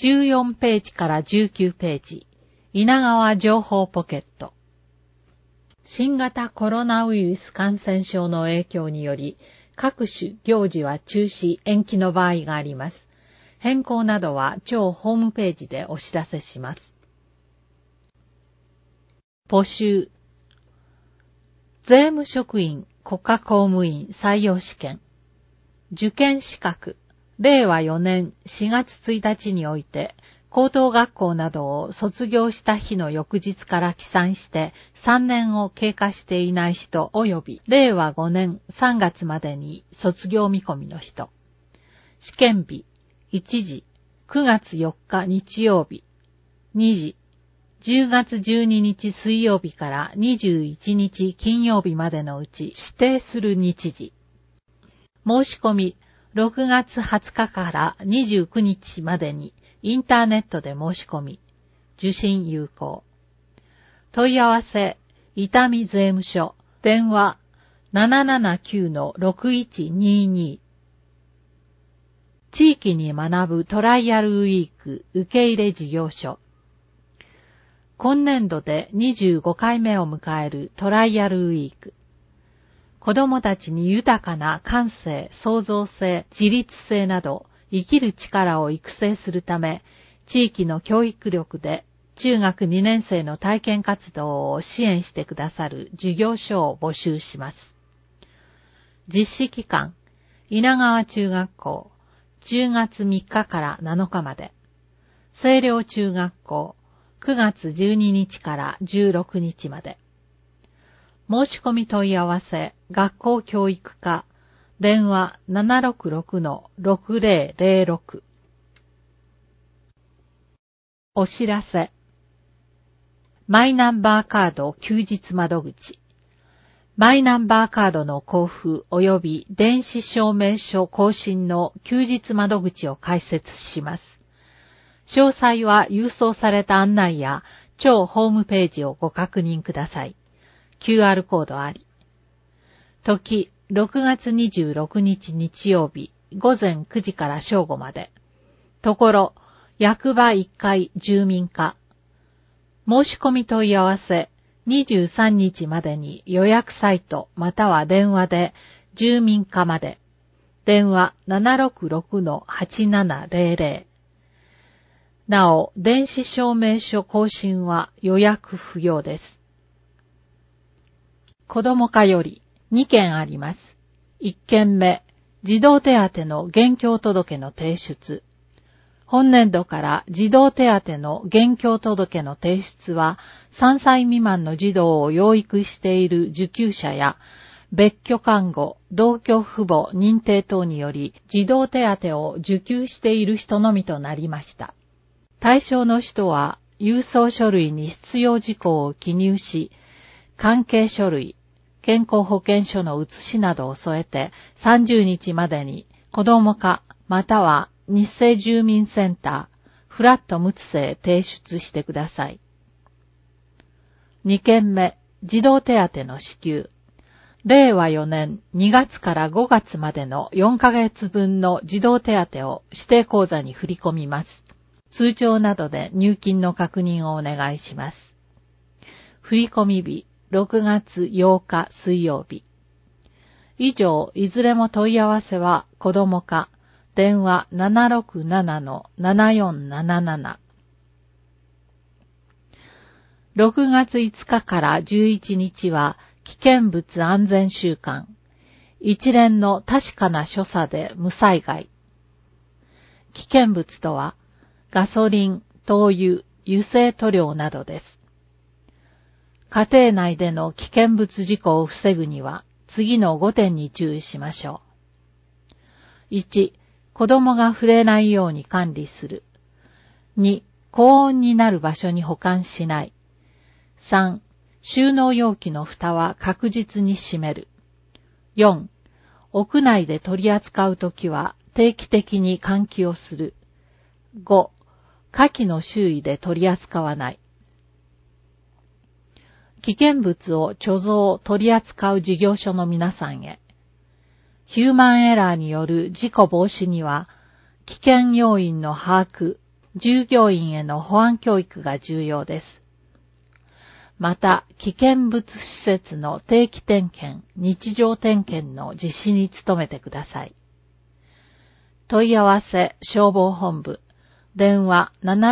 14ページから19ページ、稲川情報ポケット。新型コロナウイルス感染症の影響により、各種行事は中止・延期の場合があります。変更などは超ホームページでお知らせします。募集。税務職員国家公務員採用試験。受験資格。令和4年4月1日において、高等学校などを卒業した日の翌日から起算して3年を経過していない人及び令和5年3月までに卒業見込みの人。試験日、1時、9月4日日曜日、2時、10月12日水曜日から21日金曜日までのうち指定する日時。申し込み、6月20日から29日までにインターネットで申し込み、受信有効。問い合わせ、伊丹税務署、電話 779-6122。地域に学ぶトライアルウィーク受け入れ事業所。今年度で25回目を迎えるトライアルウィーク。子どもたちに豊かな感性、創造性、自立性など生きる力を育成するため、地域の教育力で中学2年生の体験活動を支援してくださる事業所を募集します。実施期間、稲川中学校、10月3日から7日まで。清涼中学校、9月12日から16日まで。申し込み問い合わせ、学校教育課、電話 766-6006。お知らせ。マイナンバーカード休日窓口。マイナンバーカードの交付及び電子証明書更新の休日窓口を開設します。詳細は郵送された案内や超ホームページをご確認ください。QR コードあり。時、6月26日日曜日、午前9時から正午まで。ところ、役場1階住民課。申し込み問い合わせ、23日までに予約サイトまたは電話で住民課まで。電話 766-8700。なお、電子証明書更新は予約不要です。子ども課より2件あります。1件目、児童手当の現況届の提出。本年度から児童手当の現況届の提出は3歳未満の児童を養育している受給者や別居看護、同居父母認定等により児童手当を受給している人のみとなりました。対象の人は郵送書類に必要事項を記入し、関係書類、健康保険証の写しなどを添えて30日までに子ども課または日生住民センター、フラットムツへ提出してください。2件目、児童手当の支給。令和4年2月から5月までの4ヶ月分の児童手当を指定口座に振り込みます。通帳などで入金の確認をお願いします。振込日、6月8日水曜日。以上、いずれも問い合わせは子ども課、電話 767-7477。6月5日から11日は危険物安全週間。一連の確かな所作で無災害。危険物とは、ガソリン、灯油、油性塗料などです。家庭内での危険物事故を防ぐには、次の5点に注意しましょう。1、子供が触れないように管理する。2、高温になる場所に保管しない。3、収納容器の蓋は確実に閉める。4、屋内で取り扱うときは定期的に換気をする。5、火器の周囲で取り扱わない。危険物を貯蔵、取り扱う事業所の皆さんへ。ヒューマンエラーによる事故防止には、危険要因の把握、 従業員への保安教育が重要です。また、危険物施設の定期点検、日常点検の実施に努めてください。問い合わせ消防本部、電話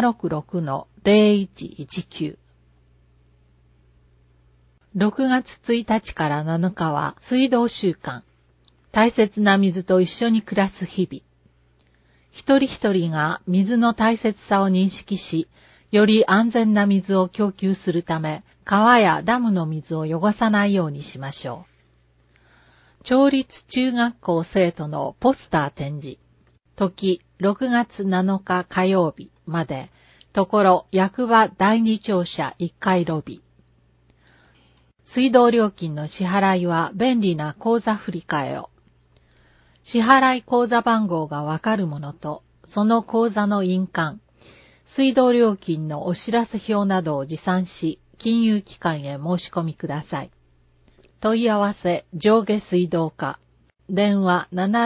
766-0119。6月1日から7日は水道週間。大切な水と一緒に暮らす日々。一人一人が水の大切さを認識し、より安全な水を供給するため、川やダムの水を汚さないようにしましょう。町立中学校生徒のポスター展示。時6月7日火曜日まで、ところ役場第二庁舎1階ロビー。水道料金の支払いは便利な口座振替を。支払い口座番号がわかるものと、その口座の印鑑、水道料金のお知らせ表などを持参し、金融機関へ申し込みください。問い合わせ上下水道課、電話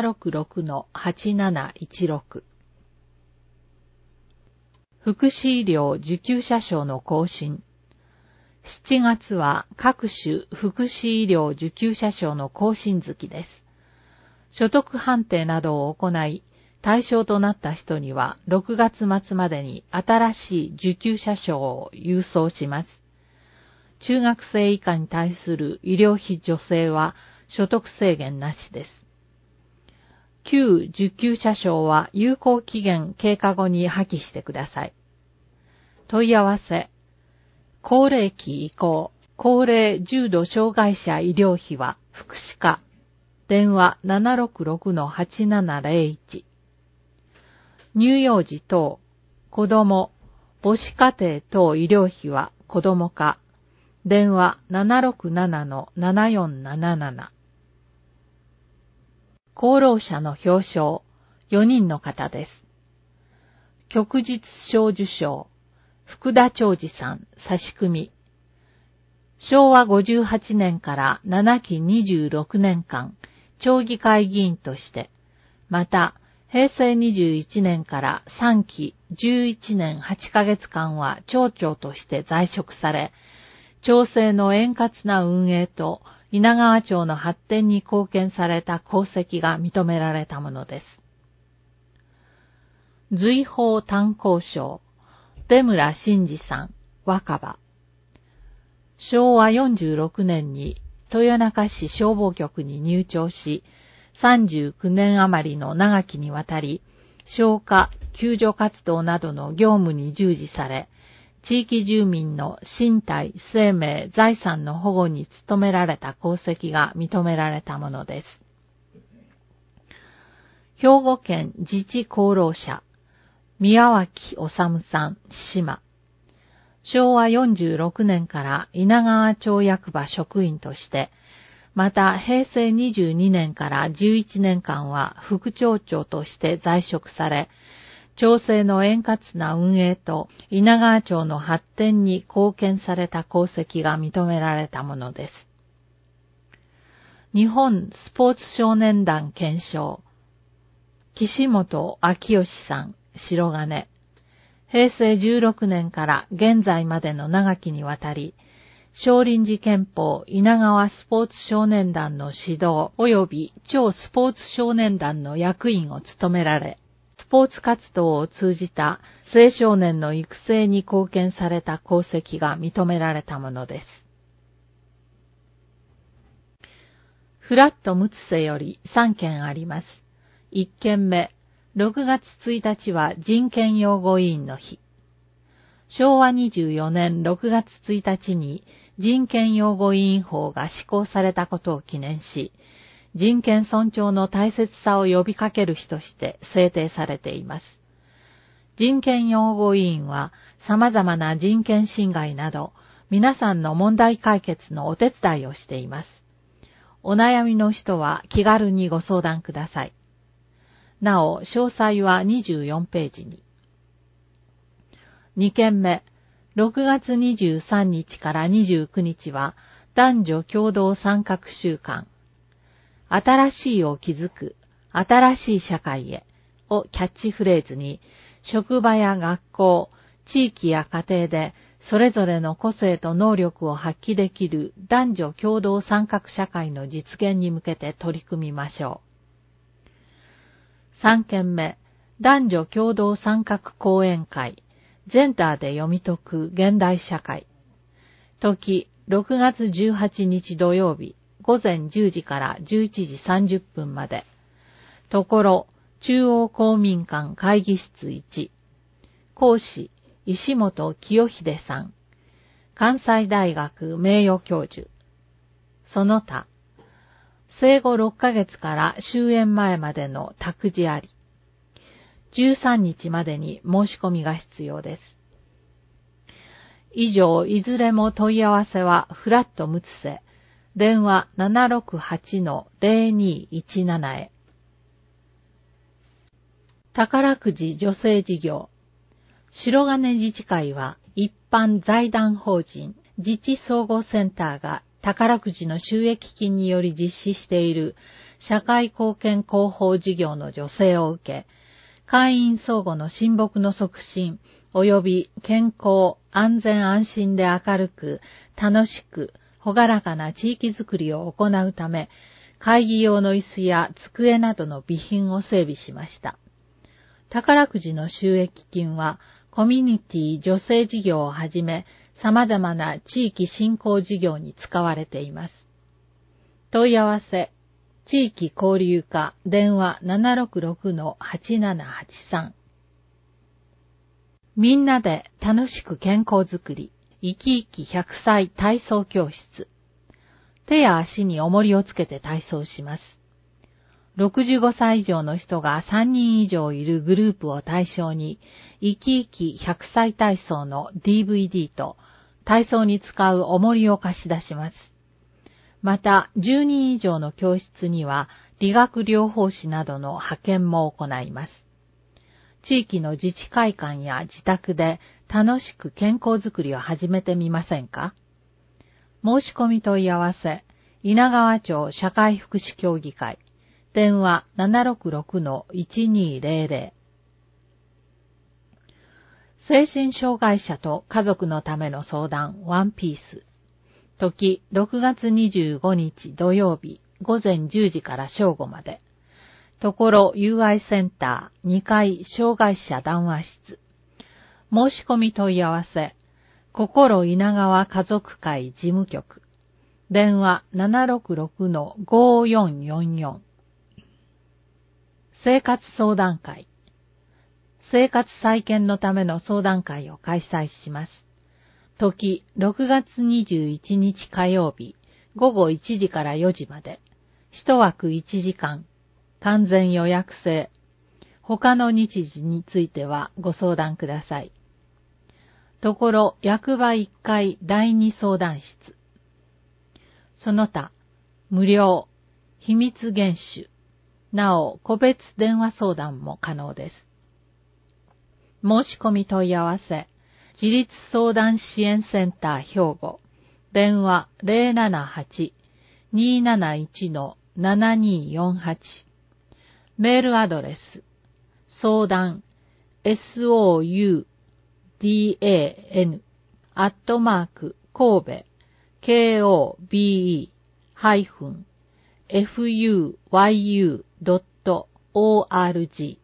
766-8716。福祉医療受給者証の更新。7月は各種福祉医療受給者証の更新月です。所得判定などを行い、対象となった人には6月末までに新しい受給者証を郵送します。中学生以下に対する医療費助成は所得制限なしです。旧受給者証は有効期限経過後に破棄してください。問い合わせ。高齢期移行、高齢重度障害者医療費は福祉課。電話 766-8701。乳幼児等、子供、母子家庭等医療費は子供課。電話 767-7477。功労者の表彰、4人の方です。旭日小受賞、福田長治さん、差し組み。昭和58年から7期26年間、町議会議員として、また、平成21年から3期11年8ヶ月間は町長として在職され、町政の円滑な運営と稲川町の発展に貢献された功績が認められたものです。随宝炭鉱賞、出村真二さん、若葉。昭和46年に豊中市消防局に入庁し、39年余りの長きにわたり、消火、救助活動などの業務に従事され、地域住民の身体、生命、財産の保護に努められた功績が認められたものです。兵庫県自治功労者、宮脇治さん、島。昭和46年から稲川町役場職員として、また平成22年から11年間は副町長として在職され、町政の円滑な運営と稲川町の発展に貢献された功績が認められたものです。日本スポーツ少年団顕彰、岸本昭義さん、白金。平成16年から現在までの長きにわたり、少林寺拳法稲川スポーツ少年団の指導及び町スポーツ少年団の役員を務められ、スポーツ活動を通じた青少年の育成に貢献された功績が認められたものです。フラットムツセより3件あります。1件目、6月1日は人権擁護委員の日。昭和24年6月1日に人権擁護委員法が施行されたことを記念し、人権尊重の大切さを呼びかける日として制定されています。人権擁護委員は様々な人権侵害など皆さんの問題解決のお手伝いをしています。お悩みの人は気軽にご相談ください。なお、詳細は24ページに。2件目、6月23日から29日は男女共同参画週間。新しいを築く、新しい社会へをキャッチフレーズに、 職場や学校、地域や家庭でそれぞれの個性と能力を発揮できる男女共同参画社会の実現に向けて取り組みましょう。3件目、男女共同参画講演会、ジェンダーで読み解く現代社会。時、6月18日土曜日、午前10時から11時30分まで。ところ、中央公民館会議室1。講師、石本清秀さん。関西大学名誉教授。その他、生後6ヶ月から終演前までの託児あり。13日までに申し込みが必要です。以上、いずれも問い合わせはフラットムツセ、電話 768-0217 へ。宝くじ助成事業。白金自治会は一般財団法人自治総合センターが宝くじの収益金により実施している社会貢献広報事業の助成を受け、会員相互の親睦の促進及び健康、安全安心で明るく、楽しく、ほがらかな地域づくりを行うため、会議用の椅子や机などの備品を整備しました。宝くじの収益金は、コミュニティ助成事業をはじめ、様々な地域振興事業に使われています。問い合わせ、地域交流課、電話 766-8783。みんなで楽しく健康づくり、生き生き100歳体操教室。手や足に重りをつけて体操します。65歳以上の人が3人以上いるグループを対象に、生き生き100歳体操の DVD と体操に使う重りを貸し出します。また、10人以上の教室には理学療法士などの派遣も行います。地域の自治会館や自宅で楽しく健康づくりを始めてみませんか？申し込み問い合わせ、稲川町社会福祉協議会。電話 766-1200。精神障害者と家族のための相談ワンピース。時6月25日土曜日午前10時から正午まで。ところ UI センター2階障害者談話室。申し込み問い合わせ、心稲川家族会事務局。電話 766-5444。生活相談会。生活再建のための相談会を開催します。時、6月21日火曜日、午後1時から4時まで。一枠1時間。完全予約制。他の日時についてはご相談ください。ところ、役場1階第2相談室。その他、無料、秘密厳守。なお、個別電話相談も可能です。申し込み問い合わせ、自立相談支援センター兵庫、電話 078-271-7248、メールアドレス、相談、soudan、神戸、kobe-fuyu.org。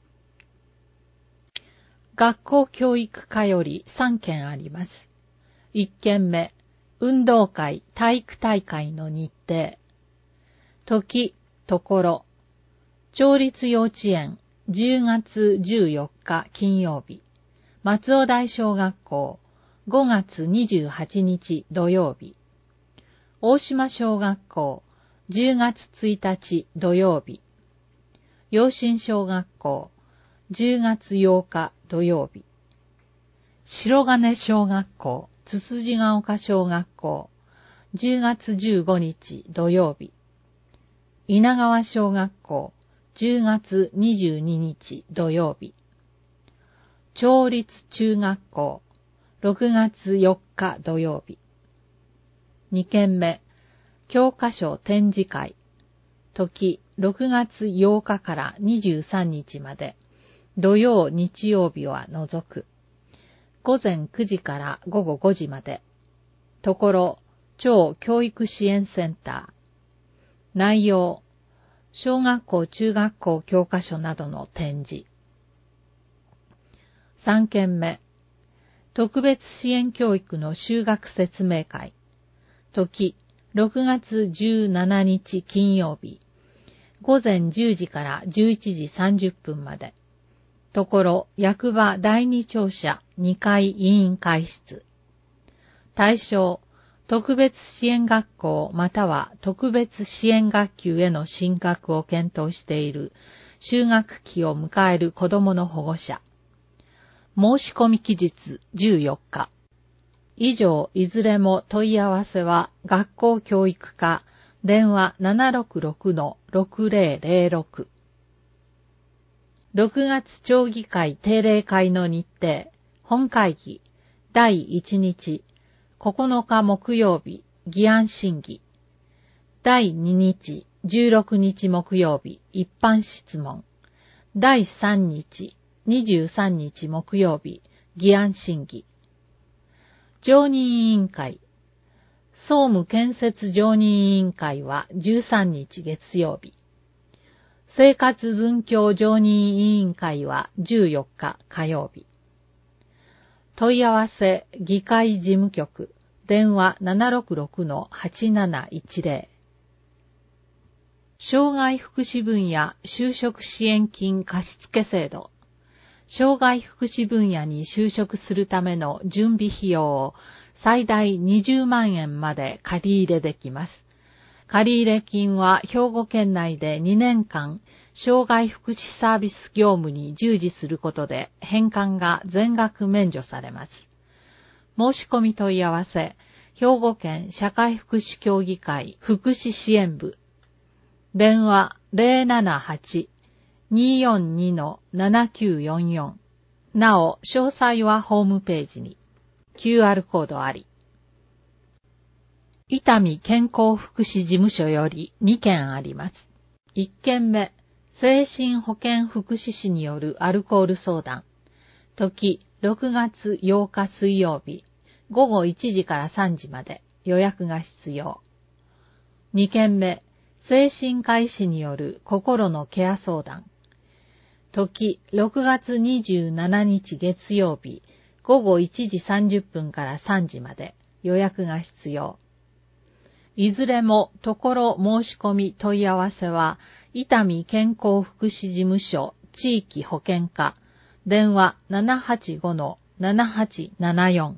学校教育課より3件あります。1件目、運動会、体育大会の日程。時、ところ、町立幼稚園、10月14日金曜日、松尾台小学校、5月28日土曜日、大島小学校、10月1日土曜日、陽新小学校、10月8日土曜日、白金小学校、つつじが丘小学校、10月15日土曜日、稲川小学校、10月22日土曜日、町立中学校、6月4日土曜日。2件目、教科書展示会。時、6月8日から23日まで。 土曜、日曜日は除く。午前9時から午後5時まで。ところ、超教育支援センター。内容、小学校、中学校教科書などの展示。3件目、特別支援教育の修学説明会。時、6月17日金曜日。午前10時から11時30分まで。ところ、役場第2庁舎2階委員会室。対象、特別支援学校または特別支援学級への進学を検討している就学期を迎える子どもの保護者。申し込み期日14日。以上、いずれも問い合わせは学校教育課電話 766-6006。6月町議会定例会の日程、本会議、第1日、9日木曜日、議案審議。第2日、16日木曜日、一般質問。第3日、23日木曜日、議案審議。常任委員会。総務建設常任委員会は13日月曜日。生活文教常任委員会は14日火曜日。問い合わせ議会事務局電話 766-8710。障害福祉分野就職支援金貸付制度。障害福祉分野に就職するための準備費用を最大20万円まで借り入れできます。借入金は兵庫県内で2年間、障害福祉サービス業務に従事することで返還が全額免除されます。申し込み問い合わせ、兵庫県社会福祉協議会福祉支援部。電話 078-242-7944。なお、詳細はホームページに。QR コードあり。伊丹健康福祉事務所より2件あります。1件目、精神保健福祉士によるアルコール相談。時、6月8日水曜日、午後1時から3時まで予約が必要。2件目、精神科医師による心のケア相談。時、6月27日月曜日、午後1時30分から3時まで予約が必要。いずれもところ申し込み問い合わせは、伊丹健康福祉事務所地域保健課、電話 785-7874。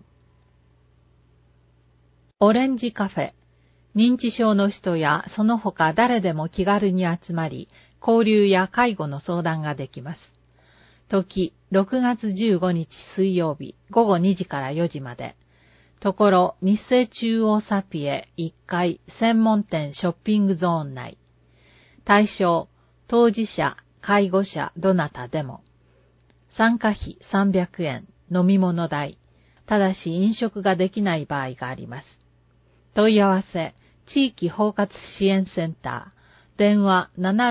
オレンジカフェ、認知症の人やその他誰でも気軽に集まり、交流や介護の相談ができます。時、6月15日水曜日、午後2時から4時まで。ところ、日生中央サピエ1階専門店ショッピングゾーン内。対象、当事者、介護者、どなたでも。参加費300円、飲み物代。ただし飲食ができない場合があります。問い合わせ、地域包括支援センター、電話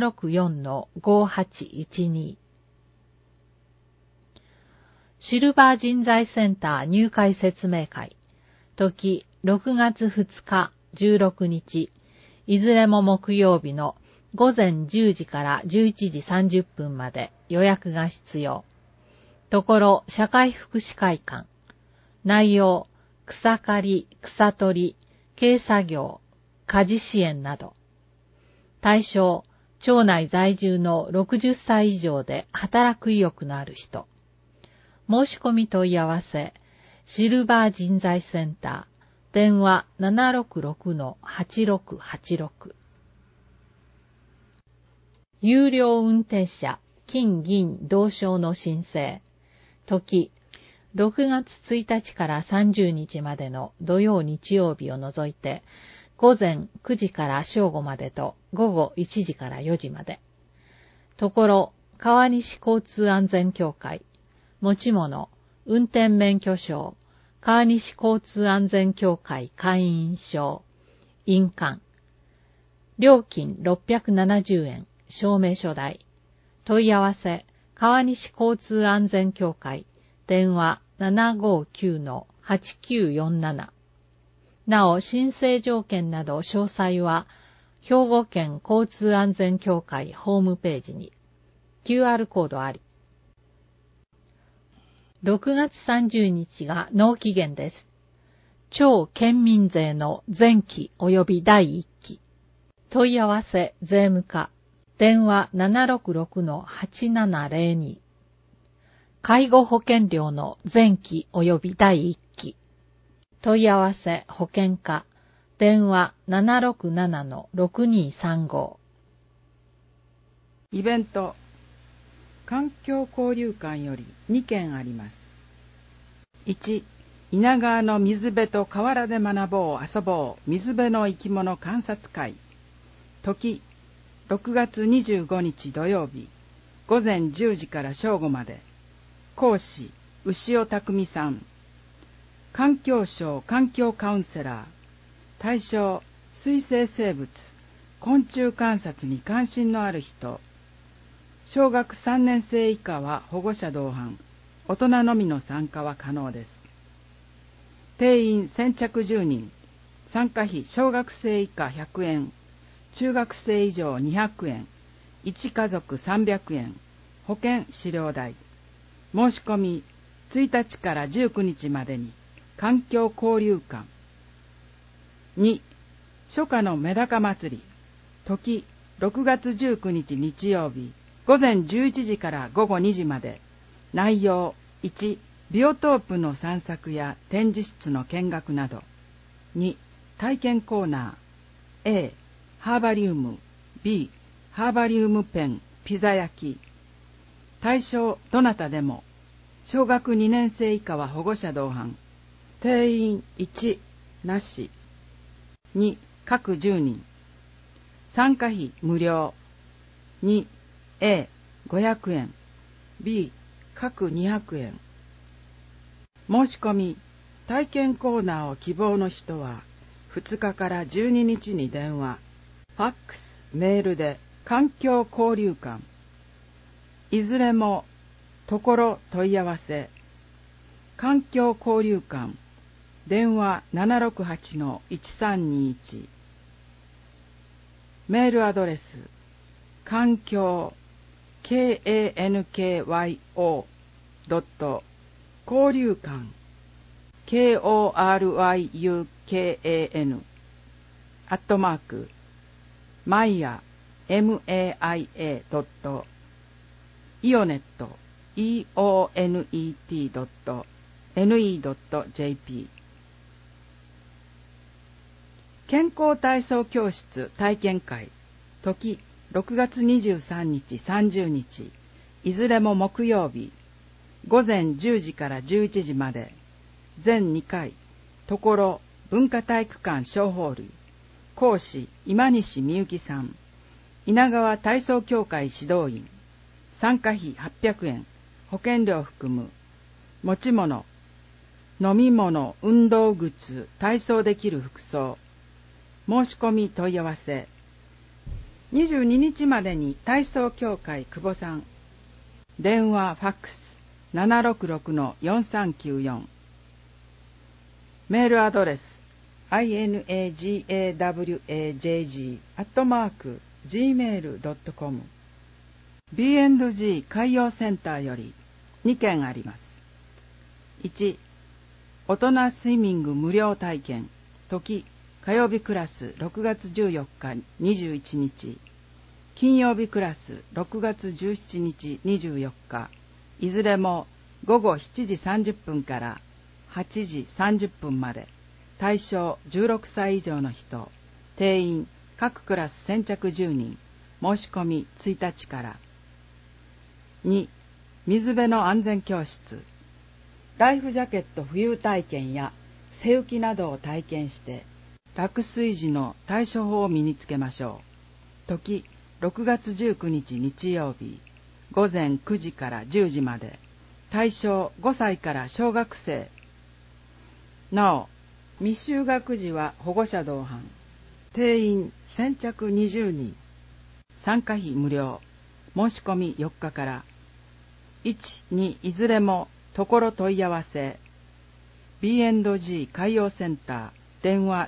764-5812。シルバー人材センター入会説明会。時、6月2日、16日、いずれも木曜日の午前10時から11時30分まで予約が必要。ところ、社会福祉会館。内容、草刈り、草取り、軽作業、家事支援など。対象、町内在住の60歳以上で働く意欲のある人。申し込み問い合わせ、シルバー人材センター、電話 766-8686。有料運転者、金銀同賞の申請。時、6月1日から30日までの土曜日曜日を除いて、午前9時から正午までと午後1時から4時まで。ところ、川西交通安全協会、持ち物、運転免許証、川西交通安全協会会員証、印鑑。料金670円、証明書代。問い合わせ、 川西交通安全協会、電話 759-8947。なお、申請条件など詳細は、兵庫県交通安全協会ホームページに QR コードあり。6月30日が納期限です。超県民税の前期及び第1期。問い合わせ税務課。電話 766-8702。介護保険料の前期及び第1期。問い合わせ保険課。電話 767-6235。 イベント。環境交流館より2件あります。1、稲川の水辺と河原で学ぼう遊ぼう水辺の生き物観察会。時、6月25日土曜日、午前10時から正午まで。講師、牛尾匠さん。環境省環境カウンセラー。対象、水生生物、昆虫観察に関心のある人。小学3年生以下は保護者同伴、大人のみの参加は可能です。定員先着10人、参加費小学生以下100円、中学生以上200円、1家族300円、保険資料代。申し込み1日から19日までに環境交流館。2、初夏のメダカ祭り。時、6月19日日曜日、午前11時から午後2時まで。内容、1、ビオトープの散策や展示室の見学など。2、体験コーナー。A、ハーバリウム。B、ハーバリウムペン、ピザ焼き。対象、どなたでも。小学2年生以下は保護者同伴。定員1、なし。2、各10人。参加費無料。2、A、500円。B、各200円。申し込み、体験コーナーを希望の人は、2日から12日に電話、ファックス、メールで、環境交流館。いずれも、ところ問い合わせ。環境交流館。電話 768-1321。メールアドレス、環境、KANKYO、交流館、KORYUKAN、MAIA、IONET、EONET.NE.jp。健康体操教室体験会。時、6月23日30日、いずれも木曜日、午前10時から11時まで。全2回。ところ、文化体育館小ホール。講師、今西みゆきさん。稲川体操協会指導員。参加費800円。保険料含む。持ち物、飲み物、運動靴、体操できる服装。申し込み問い合わせ。22日までに体操協会久保さん。電話ファックス 766-4394。メールアドレス inagawajg@gmail.com。 B&G 海洋センターより2件あります。1、大人スイミング無料体験。時、火曜日クラス6月14日21日。金曜日クラス6月17日24日。いずれも午後7時30分から8時30分まで。対象16歳以上の人。定員各クラス先着10人。申し込み1日から。2、水辺の安全教室。ライフジャケット浮遊体験や背浮きなどを体験して落水時の対処法を身につけましょう。時、6月19日日曜日、午前9時から10時まで。対象5歳から小学生。なお、未就学児は保護者同伴。定員先着20人。参加費無料。申し込み4日から。 1、2いずれもところ問い合わせ B&G 海洋センター電話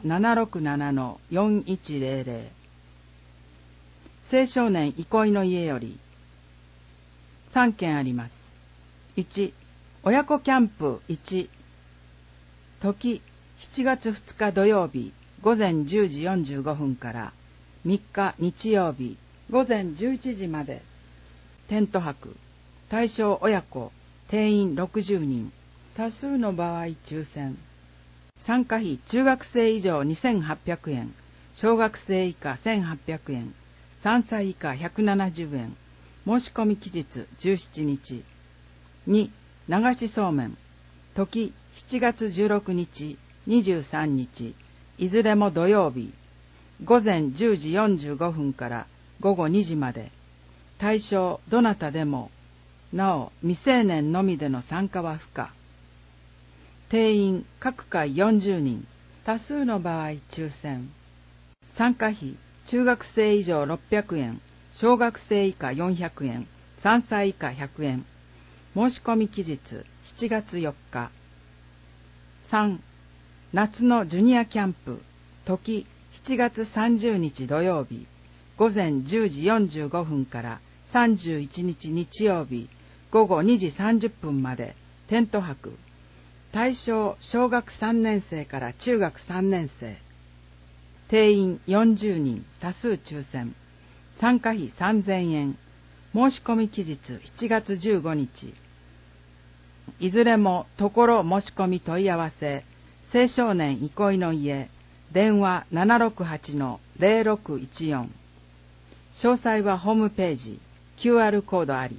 767-4100 青少年憩いの家より3件あります。1、親子キャンプ1、時7月2日土曜日午前10時45分から3日日曜日午前11時まで、テント泊、対象親子、定員60人、多数の場合抽選。参加費中学生以上2800円、小学生以下1800円、3歳以下170円、申し込み期日17日。2、流しそうめん、時7月16日、23日、いずれも土曜日、午前10時45分から午後2時まで、対象どなたでも、なお未成年のみでの参加は不可。定員各回40人、多数の場合抽選。参加費中学生以上600円、小学生以下400円、3歳以下100円。申し込み期日7月4日。3、夏のジュニアキャンプ、時7月30日土曜日、午前10時45分から31日日曜日、午後2時30分まで、テント泊。対象小学3年生から中学3年生。定員40人、多数抽選。参加費3000円。申し込み期日7月15日。いずれもところ申し込み問い合わせ、青少年憩いの家、電話 768-0614。詳細はホームページ、QR コードあり。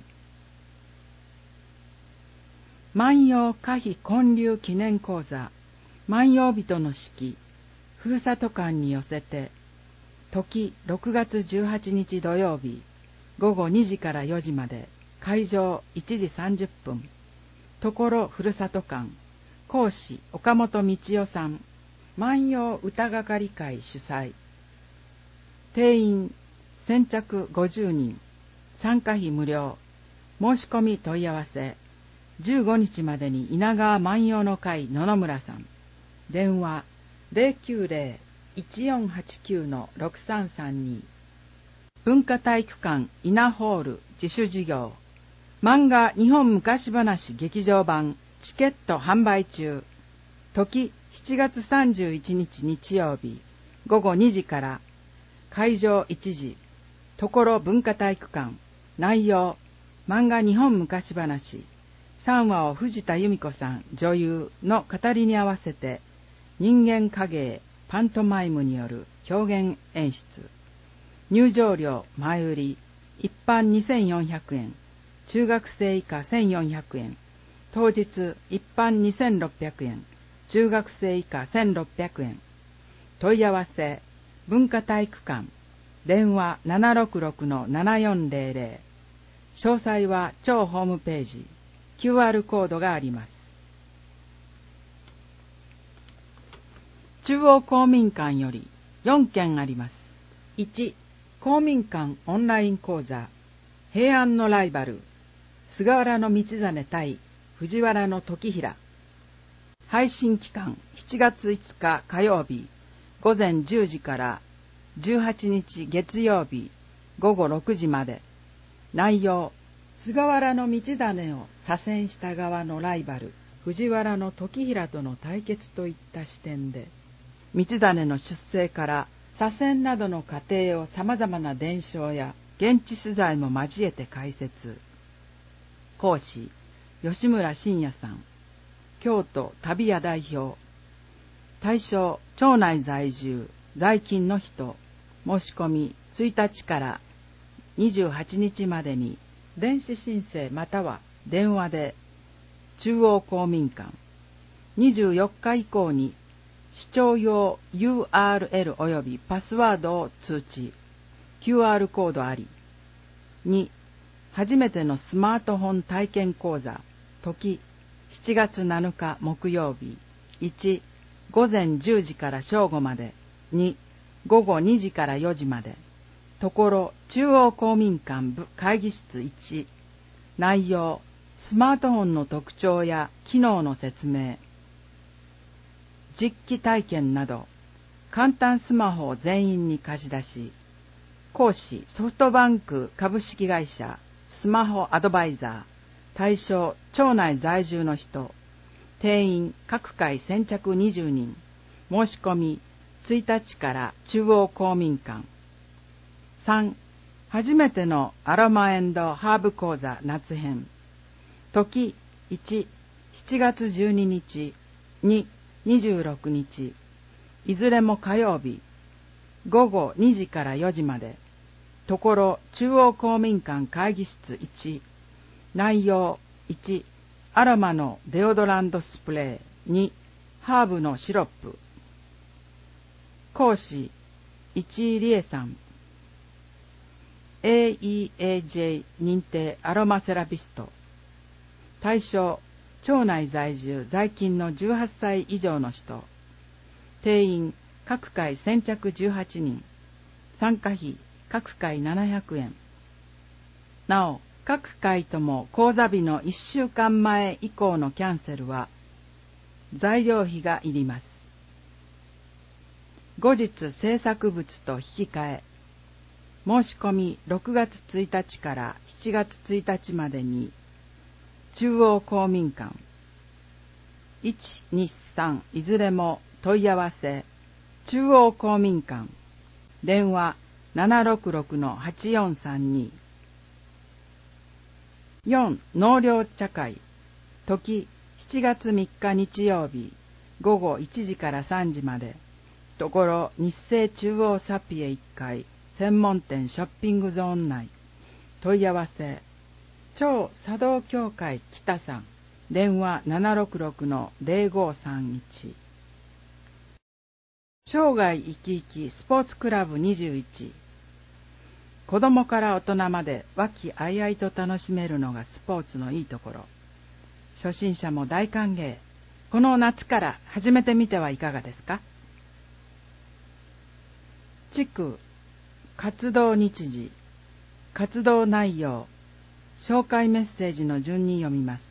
万葉歌碑建立記念講座、万葉人の式、ふるさと館に寄せて、時6月18日土曜日、午後2時から4時まで、会場1時30分。ところふるさと館、講師岡本道夫さん、万葉歌係会主催。定員先着50人、参加費無料。申し込み問い合わせ、15日までに稲川万葉の会野々村さん。電話 090-1489-6332。文化体育館稲ホール自主事業。漫画日本昔話劇場版チケット販売中。時7月31日日曜日午後2時から。会場1時。ところ文化体育館。内容漫画日本昔話3話を藤田由美子さん女優の語りに合わせて人間影絵パントマイムによる表現演出。入場料前売り。一般2400円、中学生以下1400円、当日一般2600円、中学生以下1600円。問い合わせ文化体育館電話 766-7400。詳細は超ホームページ QR コードがあります。中央公民館より4件あります。1、公民館オンライン講座、平安のライバル、菅原道真対藤原の時平。配信期間7月5日火曜日午前10時から18日月曜日午後6時まで。内容、菅原道真を左遷した側のライバル藤原の時平との対決といった視点で、道真の出生から左遷などの過程をさまざまな伝承や現地取材も交えて解説。講師吉村真也さん、京都旅屋代表。対象町内在住在勤の人。申し込み1日から28日までに電子申請または電話で。中央公民館24日以降に視聴用 URL およびパスワードを通知。 QR コードあり。2、初めてのスマートフォン体験講座、時7月7日木曜日。1、午前10時から正午まで。2、午後2時から4時まで。ところ中央公民館部会議室1。内容、 スマートフォンの特徴や機能の説明、実機体験など、簡単スマホを全員に貸し出し、講師ソフトバンク株式会社スマホアドバイザー、対象町内在住の人、定員各回先着20人、申し込み1日から中央公民館。3、初めてのアロマハーブ講座夏編。時1、7月12日、2、26日、いずれも火曜日、午後2時から4時まで。ところ中央公民館会議室1、内容1、アロマのデオドラントスプレー、2、ハーブのシロップ。講師、市井理恵さん。AEAJ 認定アロマセラピスト。対象、町内在住在勤の18歳以上の人。定員、各回先着18人。参加費、各回700円。なお、各回とも講座日の1週間前以降のキャンセルは材料費がいります。後日制作物と引き換え。申し込み6月1日から7月1日までに中央公民館1、2、3いずれも問い合わせ中央公民館電話 766-8432 4. 納涼茶会時7月3日日曜日午後1時から3時までところ日生中央サピエ1階専門店ショッピングゾーン内問い合わせ超茶道協会北さん電話 766-0531 生涯生き生きスポーツクラブ21子供から大人まで和気あいあいと楽しめるのがスポーツのいいところ。初心者も大歓迎。この夏から始めてみてはいかがですか。地区活動日時活動内容紹介メッセージの順に読みます。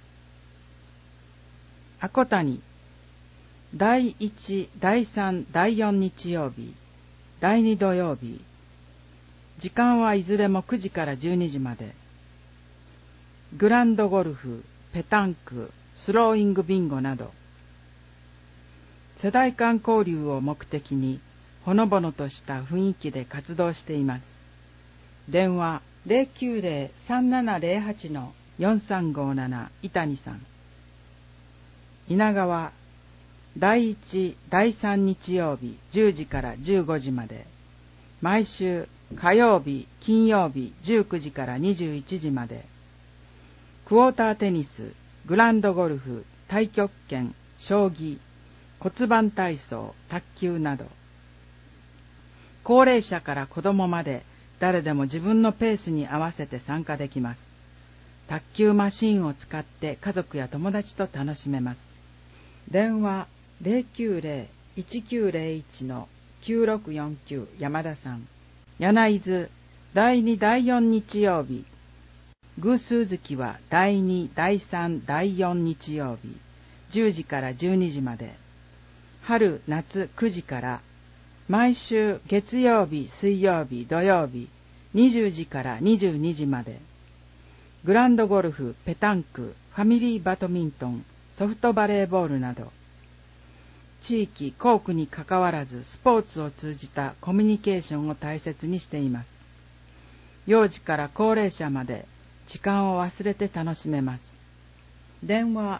あこたに第1、第3、第4日曜日第2土曜日時間はいずれも9時から12時まで。グランドゴルフ、ペタンク、スローイングビンゴなど、世代間交流を目的に、ほのぼのとした雰囲気で活動しています。電話090-3708-4357伊谷さん。稲川、第1、第3日曜日10時から15時まで。毎週火曜日、金曜日19時から21時まで。クォーターテニス、グランドゴルフ、太極拳、将棋、骨盤体操、卓球など。高齢者から子供まで誰でも自分のペースに合わせて参加できます。卓球マシンを使って家族や友達と楽しめます。電話090-1901-9649山田さん。柳津第2第4日曜日偶数月は第2第3第4日曜日10時から12時まで。春夏9時から毎週月曜日水曜日土曜日20時から22時まで。グランドゴルフ、ペタンク、ファミリーバドミントン、ソフトバレーボールなど、地域、校区にかかわらずスポーツを通じたコミュニケーションを大切にしています。幼児から高齢者まで時間を忘れて楽しめます。電話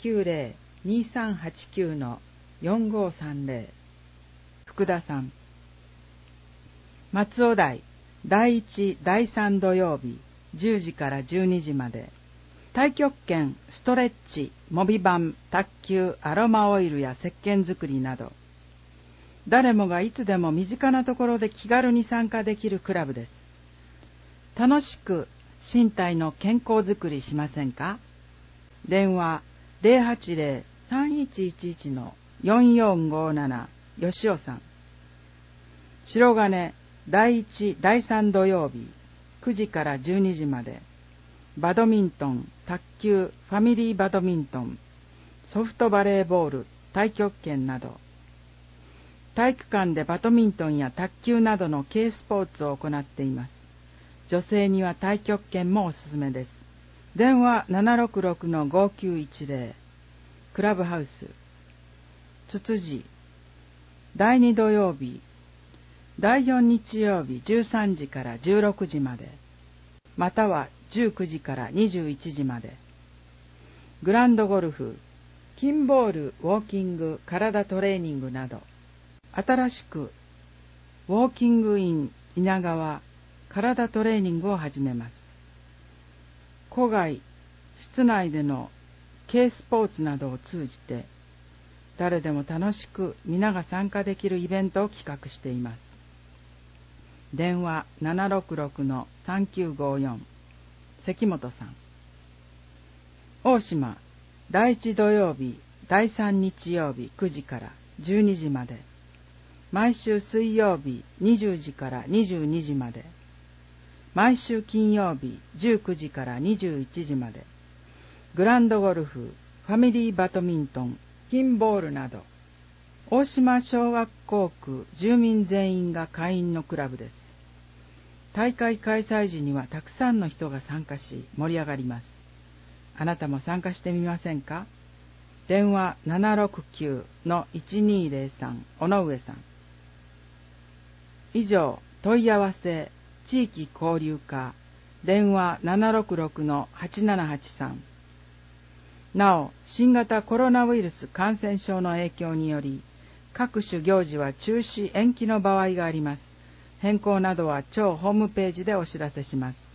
090-2389-4530福田さん。松尾台第1第3土曜日10時から12時まで。太極拳、ストレッチ、模擬板、卓球、アロマオイルや石鹸作りなど、誰もがいつでも身近なところで気軽に参加できるクラブです。楽しく身体の健康づくりしませんか。電話 080-3111-4457 吉尾さん。白金第1第3土曜日9時から12時まで。 バドミントン、卓球、ファミリーバドミントン、ソフトバレーボール、太極拳など、体育館でバドミントンや卓球などの軽スポーツを行っています。女性には太極拳もおすすめです。電話 766-5910 クラブハウスつつじ第2土曜日、第4日曜日13時から16時まで、または19時から21時まで。グランドゴルフ、キンボール、ウォーキング、体トレーニングなど、新しくウォーキングイン稲川体トレーニングを始めます。戸外、室内での軽スポーツなどを通じて、誰でも楽しく皆が参加できるイベントを企画しています。電話 766-3954 関本さん。大島、第1土曜日、第3日曜日9時から12時まで、毎週水曜日20時から22時まで、毎週金曜日19時から21時まで、グランドゴルフ、ファミリーバドミントン、キンボールなど、大島小学校区住民全員が会員のクラブです。大会開催時にはたくさんの人が参加し盛り上がります。あなたも参加してみませんか？電話 769-1203 尾上さん。以上、問い合わせ地域交流課電話 766-8783。なお、新型コロナウイルス感染症の影響により、各種行事は中止延期の場合があります。変更などは庁ホームページでお知らせします。